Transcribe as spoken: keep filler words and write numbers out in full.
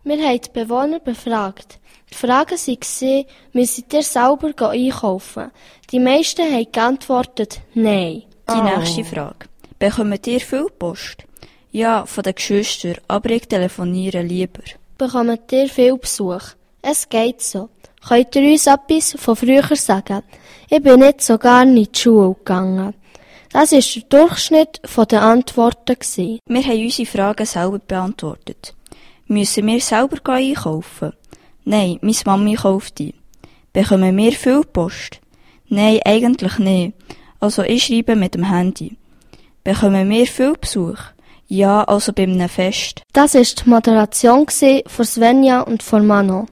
Wir haben die Bewohner befragt. Die Frage war, müsst ihr selber einkaufen? Die meisten haben geantwortet, nein. Die oh. nächste Frage. Bekommt ihr viel Post? Ja, von den Geschwistern, aber ich telefoniere lieber. Bekommt ihr viel Besuch? Es geht so. Könnt ihr uns etwas von früher sagen? Ich bin nicht so gerne in die Schule gegangen. Das war der Durchschnitt der Antworten. Wir haben unsere Fragen selber beantwortet. Müssen wir selber einkaufen? Nein, meine Mami kauft die. Bekommen wir viel Post? Nein, eigentlich nicht. Also ich schreibe mit dem Handy. Bekommen wir viel Besuch? Ja, also bei einem Fest. Das war die Moderation von Svenja und von Mano.